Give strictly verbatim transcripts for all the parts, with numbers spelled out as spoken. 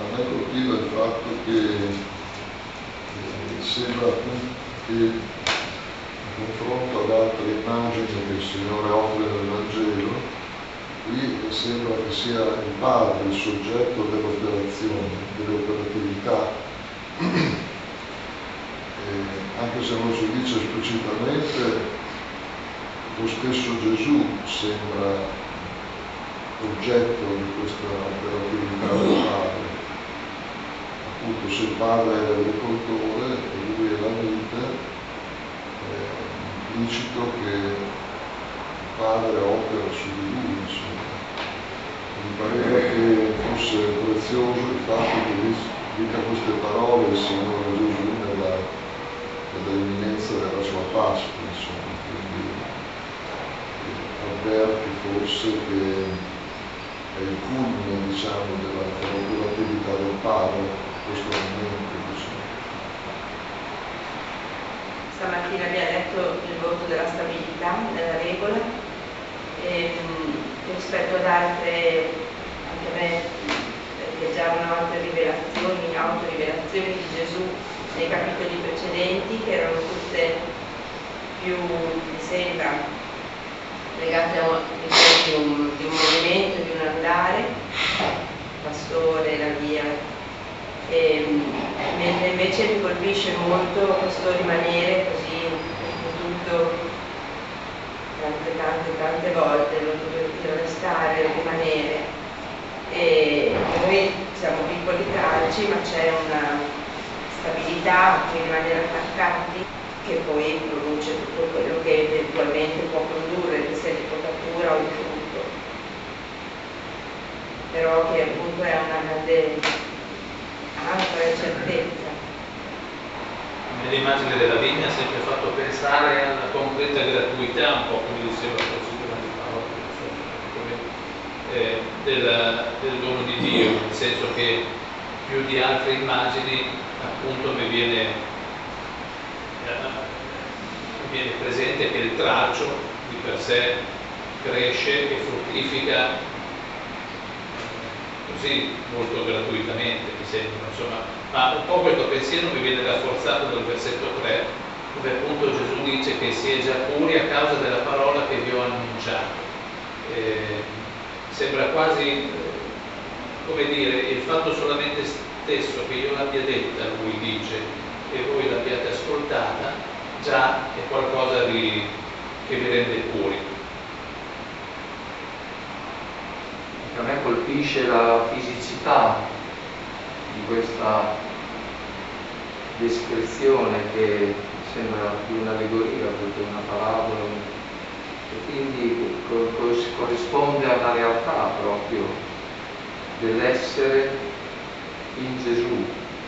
a me colpiva il fatto che eh, sembra appunto che in confronto ad altre immagini che il Signore offre nel Vangelo, qui sembra che sia il Padre il soggetto dell'operazione, dell'operatività. Anche se non si dice esplicitamente, lo stesso Gesù sembra oggetto di questa operatività del Padre. Appunto, se il Padre è l'agricoltore e lui è la vite, è implicito che il Padre opera su di lui, insomma. Mi pareva che fosse prezioso il fatto che dica queste parole il Signore Gesù nella, nella imminenza della sua Pasqua, insomma, quindi avverti forse che è il culmine, diciamo, della, dell'operatività del Padre, questo momento, diciamo. Stamattina abbiamo letto il voto della stabilità, della regola, e, rispetto ad altre, anche a me viaggiavano altre rivelazioni, autorivelazioni di Gesù nei capitoli precedenti, che erano tutte più, mi sembra, legate a di un, di un movimento, di un andare, il pastore, la via, e, mentre invece mi colpisce molto questo rimanere così ripetuto tante tante tante volte, il restare, il rimanere. E noi siamo piccoli tralci, ma c'è una stabilità che rimanere attaccati, che poi produce tutto quello che eventualmente può produrre, che sia di potatura o di frutto, però che appunto è una grande ancora e certezza. L'immagine della vigna ha sempre fatto pensare alla completa gratuità, un po' come diceva forse prima di Paolo, eh, del, del dono di Dio, nel senso che più di altre immagini appunto mi viene, eh, mi viene presente che il tralcio di per sé cresce e fruttifica così molto gratuitamente, mi sembra, insomma, ma un po' questo pensiero mi viene rafforzato dal versetto tre, dove appunto Gesù dice che si è già puri a causa della parola che vi ho annunciato. Eh, sembra quasi, eh, come dire, il fatto solamente stesso che io l'abbia detta, lui dice, e voi l'abbiate ascoltata, già è qualcosa di, che vi rende puri. A me colpisce la fisicità di questa descrizione che sembra più un'allegoria più che una parabola, e quindi co- co- corrisponde alla realtà proprio dell'essere in Gesù,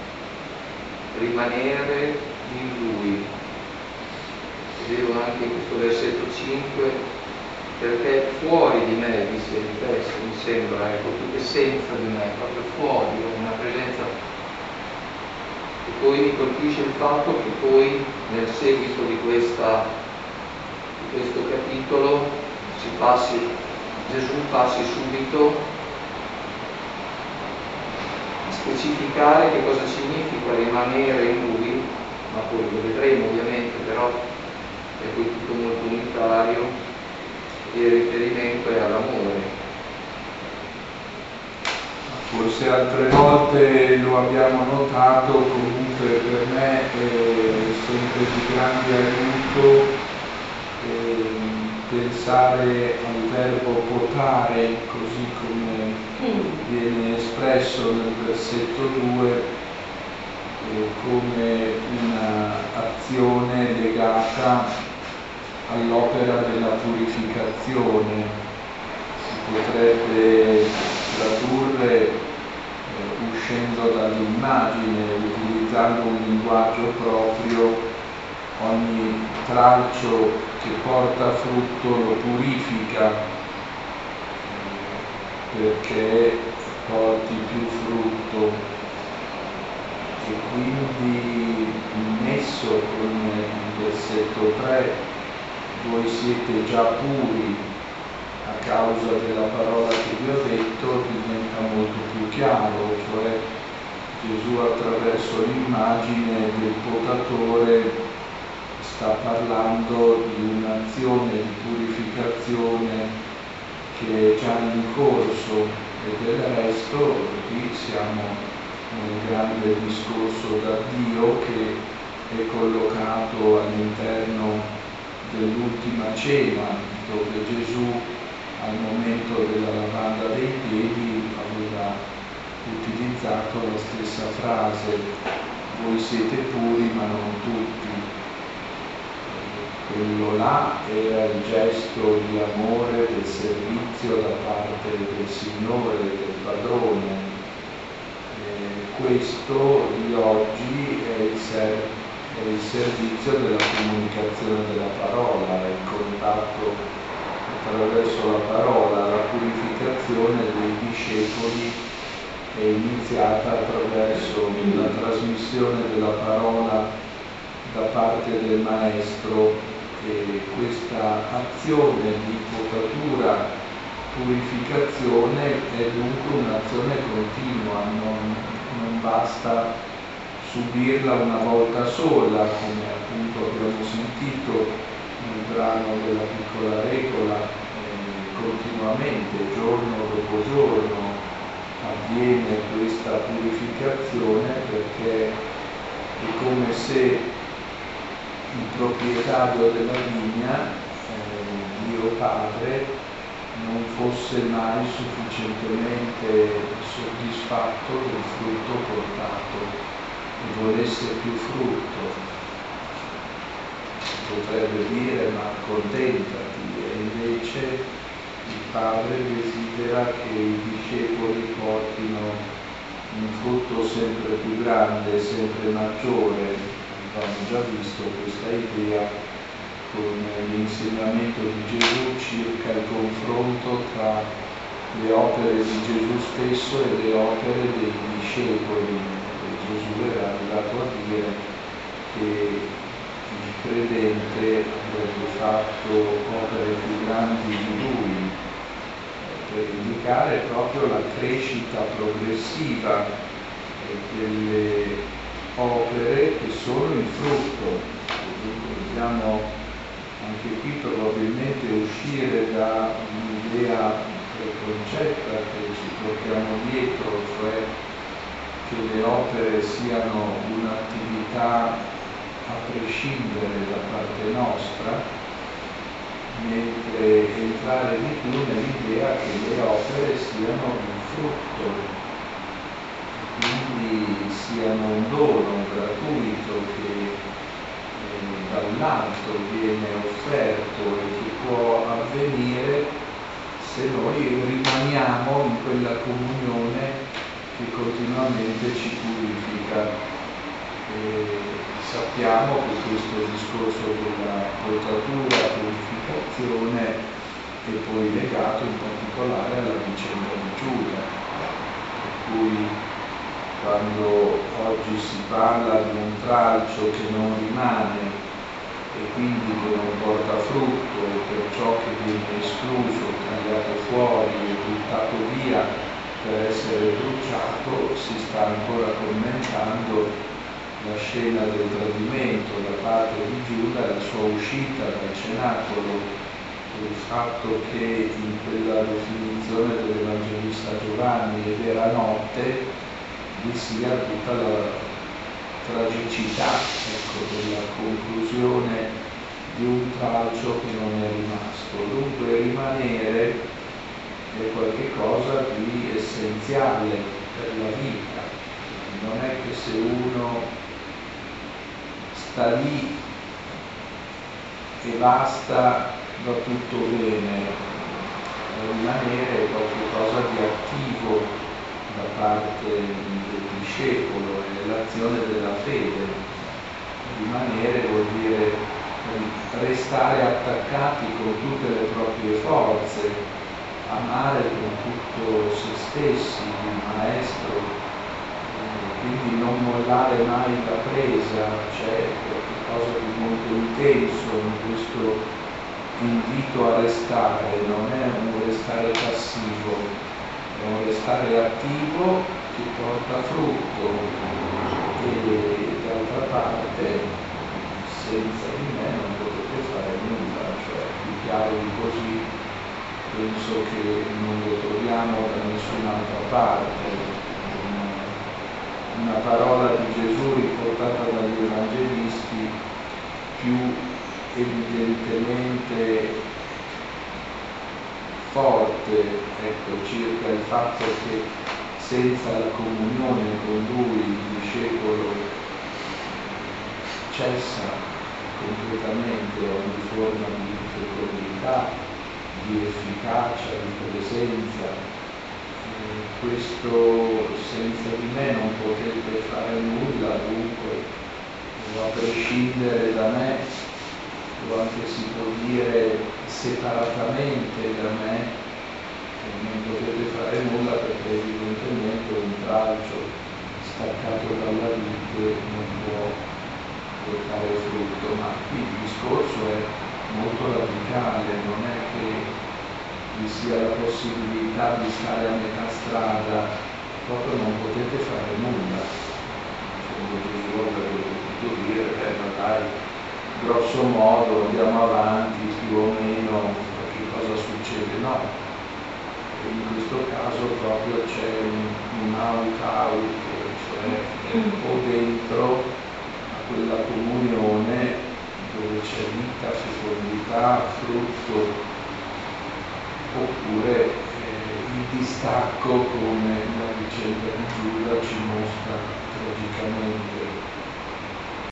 rimanere in Lui. Vedo anche in questo versetto cinque, perché fuori di me, dice il testo, mi sembra, ecco, più che senza di me, proprio fuori, una presenza. E poi mi colpisce il fatto che poi nel seguito di, questa, di questo capitolo si passi, Gesù passi subito a specificare che cosa significa rimanere in Lui, ma poi lo vedremo ovviamente, però è poi tutto molto unitario. Il riferimento è all'amore. Forse altre volte lo abbiamo notato, comunque per me è sempre di grande aiuto eh, pensare al verbo potare, così come viene espresso nel versetto due, eh, come un'azione legata all'opera della purificazione. Si potrebbe tradurre eh, uscendo dall'immagine, utilizzando un linguaggio proprio, ogni tralcio che porta frutto lo purifica eh, perché porti più frutto, e quindi messo con il versetto tre, voi siete già puri a causa della parola che vi ho detto, diventa molto più chiaro, cioè Gesù attraverso l'immagine del potatore sta parlando di un'azione di purificazione che è già in corso, e del resto qui siamo nel grande discorso da Dio che è collocato all'interno dell'ultima cena, dove Gesù al momento della lavanda dei piedi aveva utilizzato la stessa frase: voi siete puri ma non tutti. Quello là era il gesto di amore, del servizio da parte del Signore, del Padrone. E questo di oggi è il, ser- è il servizio della comunicazione della parola, il contatto attraverso la parola. La purificazione dei discepoli è iniziata attraverso la trasmissione della parola da parte del Maestro, e questa azione di potatura, purificazione è dunque un'azione continua, non, non basta subirla una volta sola, come appunto abbiamo sentito nel brano della piccola regola, eh, continuamente, giorno dopo giorno, avviene questa purificazione, perché è come se il proprietario della vigna, eh, Dio Padre, non fosse mai sufficientemente soddisfatto del frutto portato e volesse più frutto. Potrebbe dire: ma accontentati, e invece il Padre desidera che i discepoli portino un frutto sempre più grande, sempre maggiore. Abbiamo già visto questa idea con l'insegnamento di Gesù circa il confronto tra le opere di Gesù stesso e le opere dei discepoli. E Gesù era arrivato a dire che il credente avrebbe fatto opere più grandi di lui, per indicare proprio la crescita progressiva delle opere che sono il frutto. Dunque dobbiamo anche qui probabilmente uscire da un'idea preconcetta che ci portiamo dietro, cioè che le opere siano un'attività a prescindere da parte nostra, mentre entrare di più nell'idea che le opere siano un frutto, quindi siano un dono gratuito che eh, dall'alto viene offerto e che può avvenire se noi rimaniamo in quella comunione che continuamente ci purifica. E sappiamo che questo discorso della potatura, purificazione è poi legato in particolare alla vicenda di Giuda, per cui quando oggi si parla di un tralcio che non rimane e quindi che non porta frutto, e perciò che viene escluso, tagliato fuori e buttato via per essere bruciato, si sta ancora commentando la scena del tradimento da parte di Giuda, la sua uscita dal cenacolo, il fatto che in quella definizione dell'Evangelista Giovanni ed era notte vi sia tutta la tragicità, ecco, della conclusione di un tralcio che non è rimasto. Dunque rimanere è qualcosa di essenziale per la vita. Non è che se uno sta lì e basta, va tutto bene. Rimanere è qualcosa di attivo da parte del discepolo, è l'azione della fede. Rimanere vuol dire restare attaccati con tutte le proprie forze, amare con tutto se stessi il Maestro, quindi non mollare mai la presa. C'è qualcosa di molto intenso in questo invito a restare, non è un restare passivo, è un restare attivo che porta frutto, e d'altra parte senza di me non potete fare nulla, cioè più chiaro di così penso che non lo troviamo da nessun'altra parte. Una parola di Gesù riportata dagli evangelisti più evidentemente forte, ecco, circa il fatto che senza la comunione con Lui il discepolo cessa completamente ogni forma di fecondità, di efficacia, di presenza. Questo senza di me non potete fare nulla, dunque, o a prescindere da me, o anche si può dire separatamente da me, non potete fare nulla perché evidentemente un tralcio staccato dalla vite non può portare frutto, ma qui il discorso è molto radicale, non è che vi sia la possibilità di stare a metà strada, proprio non potete fare nulla. Come Gesù avrebbe potuto dire, beh, ma dai, grosso modo andiamo avanti, più o meno, che cosa succede? No. E in questo caso proprio c'è un, un out-out, cioè o dentro a quella comunione dove c'è vita, fecondità, frutto, oppure eh, il distacco, come la vicenda di Giuda ci mostra tragicamente.